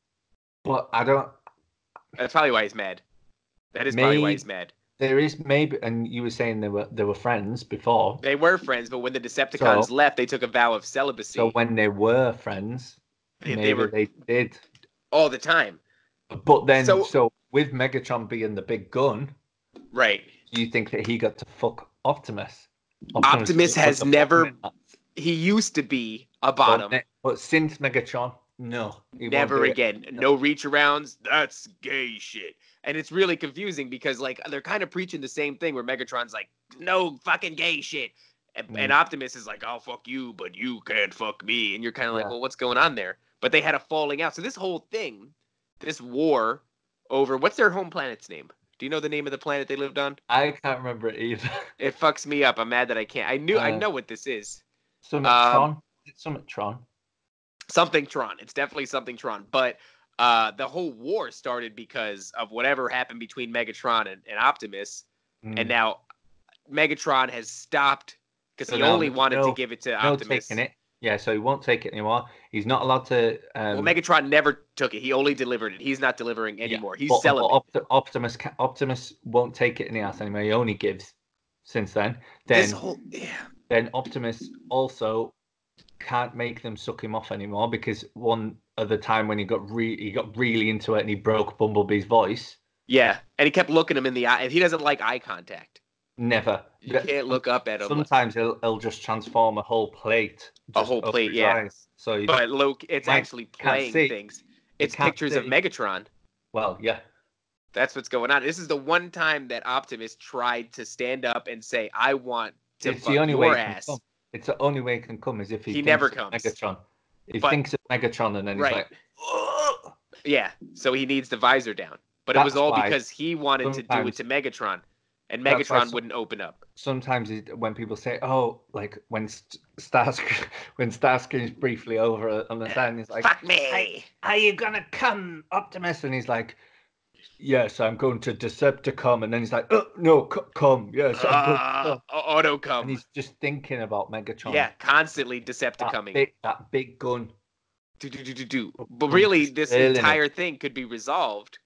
But I don't. That's probably why he's mad. That is probably why he's mad. There is maybe, and you were saying they were friends before. They were friends, but when the Decepticons So- left, they took a vow of celibacy So when they were friends, They maybe were- they did. all the time. But then, So- so with Megatron being the big gun, Right. do you think that he got to fuck Optimus? Optimus got has to fuck never him. He used to be a bottom. But since Megatron, no, he won't Never do it. again. No reach arounds. That's gay shit. And it's really confusing because like they're kind of preaching the same thing where Megatron's like, no fucking gay shit. And Optimus is like, I'll fuck you, but you can't fuck me. And you're kind of like, Yeah. well, what's going on there? But they had a falling out. So this whole thing, this war over what's their home planet's name? Do you know the name of the planet they lived on? I can't remember it either. It fucks me up. I'm mad that I can't. I know what this is. Summit Tron. It's Summit Tron. Something Tron. It's definitely something Tron. But the whole war started because of whatever happened between Megatron and Optimus. And now Megatron has stopped because So he now only there's wanted to no- give it to No Optimus. taking it. Yeah, so he won't take it anymore. He's not allowed to. Well, Megatron never took it. He only delivered it. He's not delivering anymore. He's but celibate. Optimus won't take it in the ass anymore. He only gives. Since then, This whole then Optimus also can't make them suck him off anymore because one other time when he got really into it and he broke Bumblebee's voice. yeah, and he kept looking him in the eye. And he doesn't like eye contact. Never. You can't look up at him. Sometimes he'll just transform a whole plate. A just whole over plate, his yeah. eyes. So you, But Luke, it's Can't- actually can't playing see. things. It's can't pictures of see. Megatron. well, yeah. That's what's going on. This is the one time that Optimus tried to stand up and say, "I want to It's fuck the only way your it can ass." come. It's the only way it can come is if he He thinks never of comes. Megatron. He But- thinks of Megatron and then Right. he's like, "Ugh." Yeah, so he needs the visor down. But it That's was all why because he wanted to do it sometimes- to Megatron, and That's why Megatron wouldn't open up. Sometimes when people say, "Oh, like when Starscream's briefly over on the side, and he's like, Fuck me! are you gonna come, Optimus?" And he's like, "Yes, I'm going to Decepticon." And then he's like, "Oh no, come, yes, I'm going to come." Auto And come. he's just thinking about Megatron. Yeah, constantly that Decepticoming. big gun. Do. But really, this Feeling it. entire thing could be resolved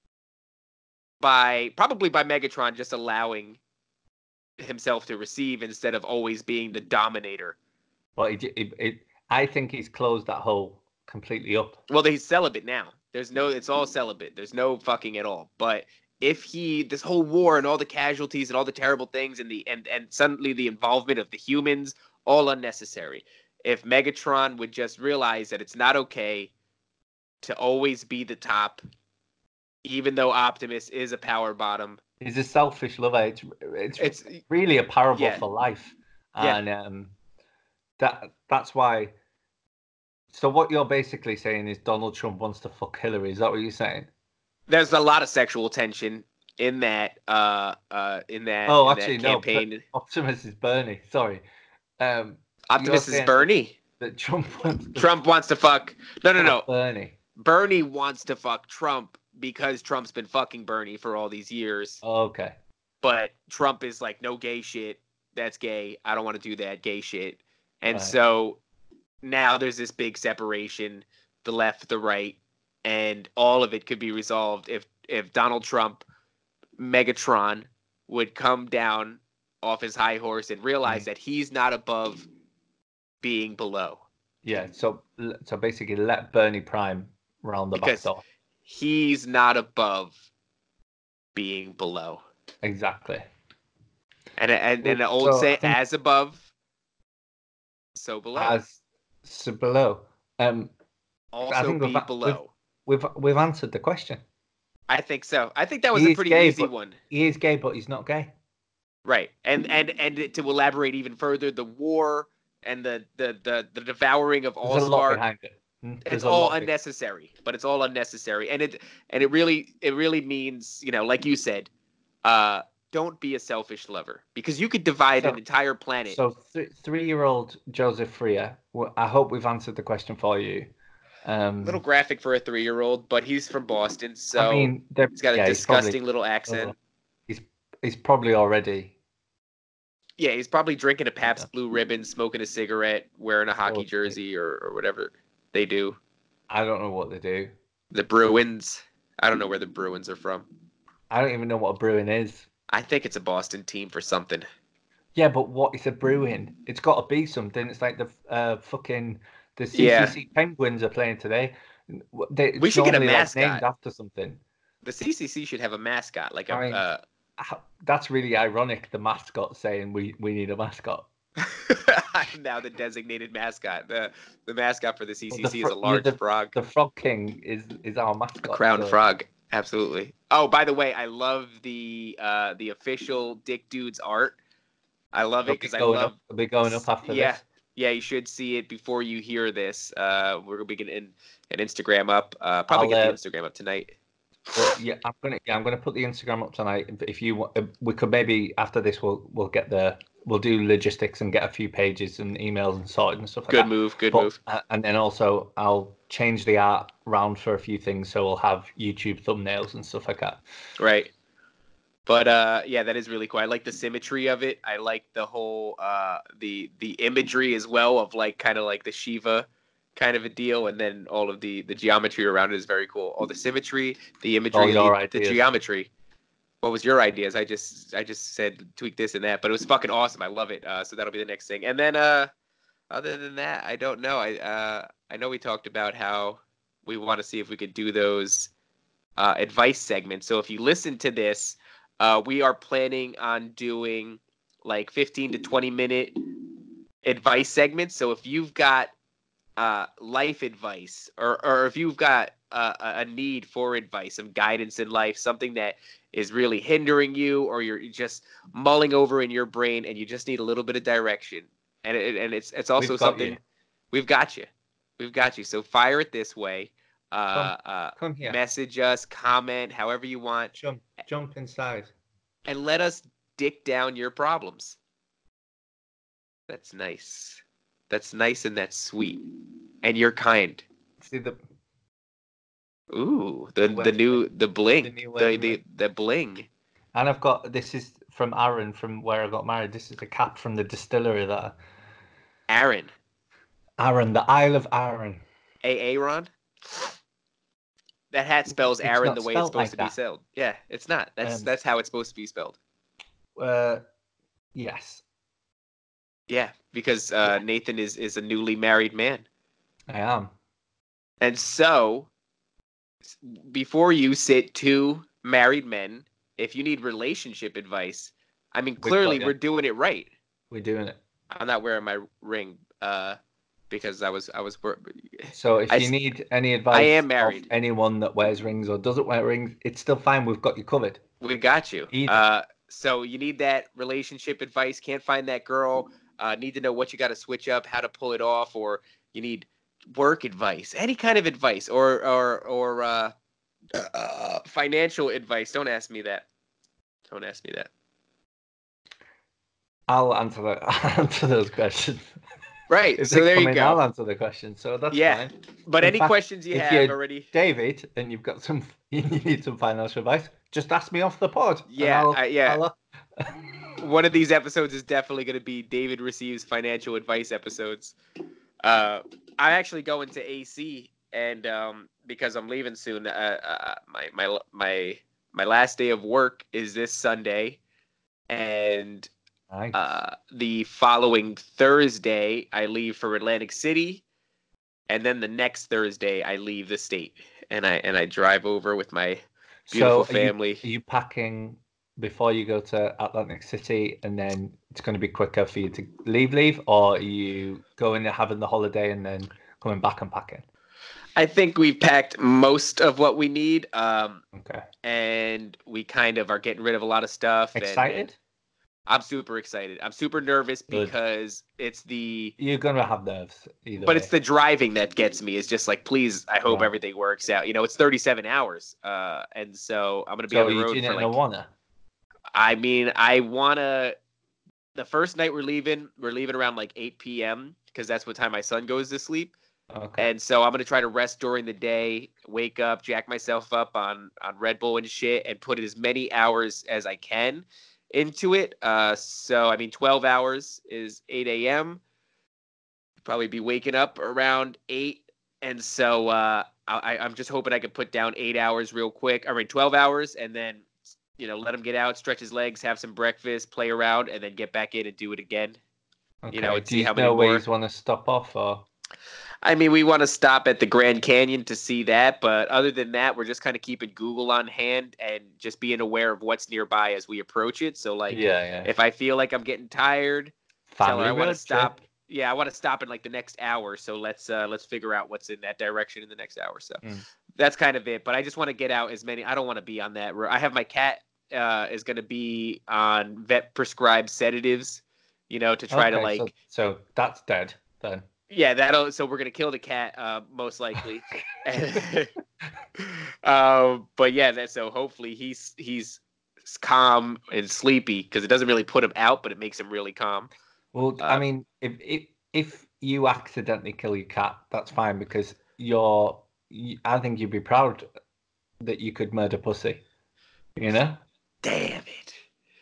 probably by Megatron just allowing himself to receive instead of always being the dominator. But I think he's closed that hole completely up. Well, he's celibate now. It's all celibate. There's no fucking at all. But if this whole war and all the casualties and all the terrible things and suddenly the involvement of the humans, all unnecessary. If Megatron would just realize that it's not okay to always be the top, even though Optimus is a power bottom. He's a selfish lover. It's really a parable for life, and that's why. So what you're basically saying is Donald Trump wants to fuck Hillary. Is that what you're saying? There's a lot of sexual tension in that campaign. No, Optimus is Bernie. Sorry. Optimus is Bernie. That Trump wants to fuck. No. Bernie. Bernie wants to fuck Trump because Trump's been fucking Bernie for all these years. Oh, okay. But Trump is like, no gay shit. That's gay. I don't want to do that gay shit. And so now there's this big separation, the left, the right, and all of it could be resolved if Donald Trump, Megatron, would come down off his high horse and realize that he's not above being below. Yeah, so basically let Bernie Prime round the back door. He's not above being below. Exactly. And the old saying, as above, so below. So below. Also be below. We've answered the question. I think so. I think that was a pretty easy one. He is gay, but he's not gay. Right. And to elaborate even further, the war and the devouring of all There's a lot behind it. It's all unnecessary, but it's all unnecessary. And it really means, like you said, don't be a selfish lover, because you could divide an entire planet. So 3-year-old Joseph Freer, I hope we've answered the question for you. Little graphic for a 3-year-old, but he's from Boston, so I mean, he's got a disgusting little accent. He's probably already. Yeah, he's probably drinking a Pabst Blue Ribbon, smoking a cigarette, wearing a hockey jersey or whatever they do. I don't know what they do. The Bruins. I don't know where the Bruins are from. I don't even know what a Bruin is. I think it's a Boston team for something. Yeah, but what is a Bruin? It's got to be something. It's like the CCC Penguins are playing today. We should get a mascot named after something. The CCC should have a mascot, like that's really ironic. The mascot saying we need a mascot. I'm now the designated mascot. The mascot for the CCC is a large frog. The Frog King is our mascot. The crowned frog. Absolutely. Oh, by the way, I love the official Dick Dudes art. I love it because it'll be going up after this. Yeah, you should see it before you hear this. We're gonna be getting an Instagram up. Probably get the Instagram up tonight. Well, I'm gonna put the Instagram up tonight. If you want, we could maybe after this we'll do logistics and get a few pages and emails and sorted and stuff like that. Good move. And then also I'll change the art round for a few things, so we'll have YouTube thumbnails and stuff like that. Right. But yeah, that is really cool. I like the symmetry of it. I like the whole the imagery as well of like kind of like the Shiva kind of a deal, and then all of the geometry around it is very cool. All the symmetry, the imagery, the geometry. What was your ideas? I just said tweak this and that, but it was fucking awesome. I love it. So that'll be the next thing. And then other than that, I don't know. I know we talked about how we want to see if we could do those advice segments. So if you listen to this, we are planning on doing like 15 to 20 minute advice segments. So if you've got life advice or if you've got a need for advice, some guidance in life, something that is really hindering you, or you're just mulling over in your brain and you just need a little bit of direction, and it's also something we've got you. So fire it this way. Come here. Message us, comment, however you want. Jump inside. And let us dick down your problems. That's nice. That's nice and that's sweet. And you're kind. See the bling. The bling. And I've got, this is from Aaron from where I got married. This is the cap from the distillery that Aaron, the Isle of Arran. Aaron? That hat spells Aaron the way it's supposed to be spelled. Yeah, it's not. That's how it's supposed to be spelled. Yes. Yeah, because Nathan is a newly married man. I am. And so, before you sit two married men if you need relationship advice, I mean, We've clearly got you. we're doing it right. We're doing it. I'm not wearing my ring because I was So if I you s- need any advice am of married. anyone that wears rings or doesn't wear rings, it's still fine. We've got you covered. We got you. Easy. So you need that relationship advice. Can't find that girl. Need to know what you got to switch up, how to pull it off, or you need work advice, any kind of advice, or financial advice. Don't ask me that. Don't ask me that. I'll answer that. I'll answer those questions. Right. If So they there come you in, go. I'll answer the question. So that's Yeah. fine. But In any fact, questions you if have you're already? David, and you've got some, you need some financial advice, just ask me off the pod. Yeah. And Yeah. I'll One of these episodes is definitely going to be David receives financial advice episodes. I'm actually going to AC, and because I'm leaving soon, my last day of work is this Sunday, and Nice. the following Thursday I leave for Atlantic City, and then the next Thursday I leave the state, and I drive over with my beautiful family. Are you packing before you go to Atlantic City, and then it's going to be quicker for you to leave, or are you going and having the holiday and then coming back and packing? I think we've packed most of what we need. Okay. And we kind of are getting rid of a lot of stuff. Excited? And I'm super excited. I'm super nervous Good. because it's the You're going to have nerves either but way. it's the driving that gets me. It's just like, please, I hope Right. everything works out. You know, it's 37 hours. And so I'm gonna be So on the are you road doing for it in like Awana? I mean, I wanna the first night we're leaving around like 8 p.m. because that's what time my son goes to sleep. Okay. And so I'm gonna try to rest during the day, wake up, jack myself up on Red Bull and shit, and put as many hours as I can into it. So I mean, 12 hours is 8 a.m. Probably be waking up around 8, and so I'm just hoping I can put down 8 hours real quick. I mean, 12 hours, and then let him get out, stretch his legs, have some breakfast, play around, and then get back in and do it again. Okay. And Do see you how many know where more. you want to stop off, or? I mean, we want to stop at the Grand Canyon to see that, but other than that, we're just kind of keeping Google on hand and just being aware of what's nearby as we approach it. So, like, Yeah. if I feel like I'm getting tired, tell Family her I want road to stop. trip. Yeah, I want to stop in like the next hour. So let's figure out what's in that direction in the next hour. So that's kind of it. But I just want to get out as many. I don't want to be on that. I have my cat is going to be on vet prescribed sedatives, to try to like. So that's dead then. Yeah, so we're gonna kill the cat, most likely. But yeah, so hopefully he's calm and sleepy because it doesn't really put him out, but it makes him really calm. Well, I mean, if you accidentally kill your cat, that's fine because I think you'd be proud that you could murder pussy. You know? Damn it!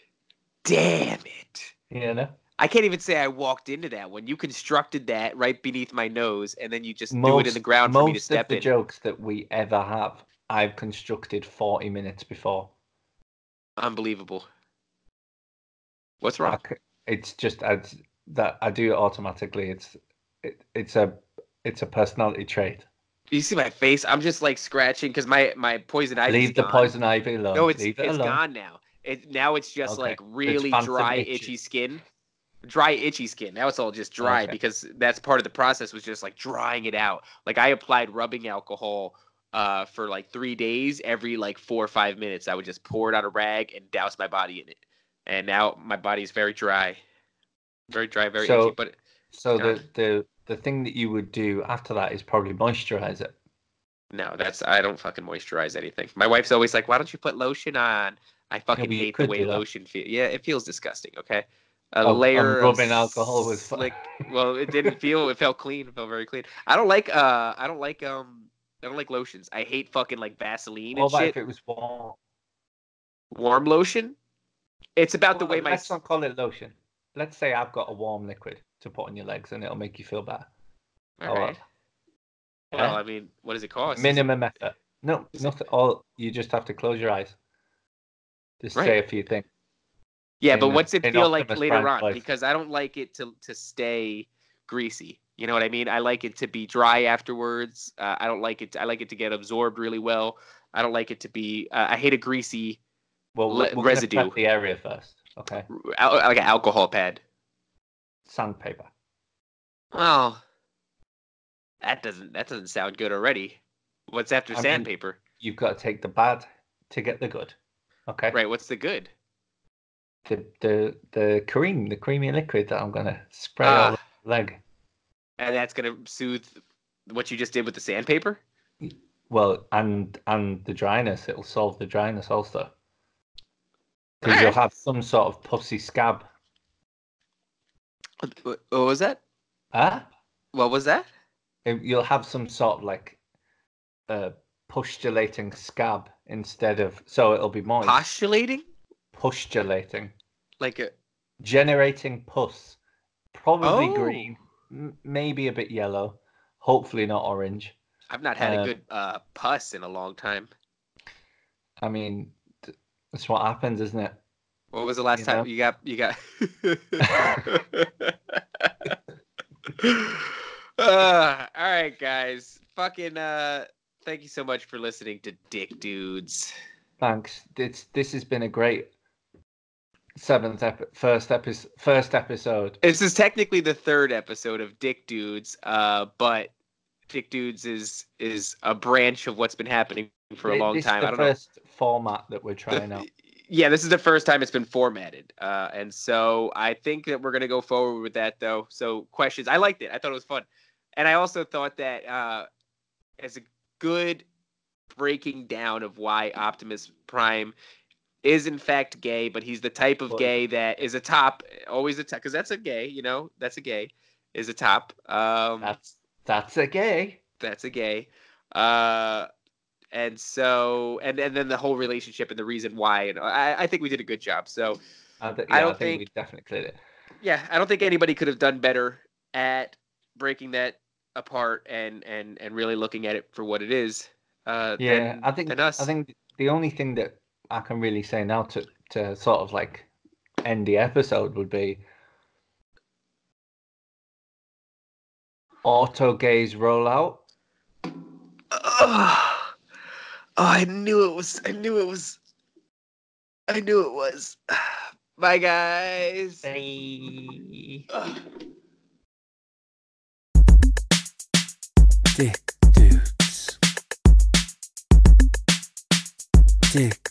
You know? I can't even say I walked into that one. You constructed that right beneath my nose, and then you just threw it in the ground for me to step in. Most of the jokes that we ever have, I've constructed 40 minutes before. Unbelievable. What's wrong? It's just that I do it automatically. It's a personality trait. You see my face? I'm just like scratching because my poison ivy. Leave the poison ivy alone. No, it's alone. gone now. Now it's just Okay. like really dry, itchy skin. Dry, itchy skin. Now it's all just dry because that's part of the process was just like drying it out. Like I applied rubbing alcohol for like 3 days. Every like 4 or 5 minutes, I would just pour it on a rag and douse my body in it. And now my body's very dry, very itchy. But the thing that you would do after that is probably moisturize it. No, I don't fucking moisturize anything. My wife's always like, "Why don't you put lotion on?" I fucking hate the way lotion feels. Yeah, it feels disgusting. Okay. Layer of rubbing alcohol was slick. Well, it didn't feel. It felt clean. It felt very clean. I don't like lotions. I hate fucking like Vaseline and shit. What about if it was warm? Warm lotion? It's about the way my. Let's not call it lotion. Let's say I've got a warm liquid to put on your legs, and it'll make you feel better. All right. Well, I mean, what does it cost? Minimum effort. No, nothing. You just have to close your eyes. Just say a few things. Yeah, but what's it feel like later on? Because I don't like it to stay greasy. You know what I mean? I like it to be dry afterwards. I don't like it. I like it to get absorbed really well. I don't like it to be. I hate a greasy Well, we're going to residue. prep the area first. Okay. Like an alcohol pad. Sandpaper. Well, that doesn't sound good already. What's after I mean, sandpaper? You've got to take the bad to get the good. Okay. Right. What's the good? The creamy liquid that I'm going to spray all over the leg. And that's gonna soothe what you just did with the sandpaper? Well, and the dryness. It'll solve the dryness also. Because you'll have some sort of pussy scab. What was that? Huh? What was that? You'll have some sort of like pustullating scab instead of, so it'll be moist. Postulating? Pustullating. Like a Generating pus. Probably green, maybe a bit yellow. Hopefully not orange. I've not had a good pus in a long time. I mean, that's what happens, isn't it? What was the last time you got? All right, guys. Fucking thank you so much for listening to Dick Dudes. Thanks. This has been a great first episode. This is technically the third episode of Dick Dudes, but Dick Dudes is a branch of what's been happening for a long time. This is the first format that we're trying out. Yeah, this is the first time it's been formatted. And so I think that we're going to go forward with that, though. So questions. I liked it. I thought it was fun. And I also thought that as a good breaking down of why Optimus Prime is in fact gay, but he's the type of gay that is a top, always a top, because that's a gay, that's a gay, is a top. That's a gay. That's a gay. And so, and then the whole relationship and the reason why, and I think we did a good job. So I don't think we definitely cleared it. Yeah, I don't think anybody could have done better at breaking that apart and really looking at it for what it is. Than us. I think the only thing that I can really say now to sort of like end the episode would be auto gaze rollout. I knew it was. Bye, guys. Bye. Dick Dudes. Dick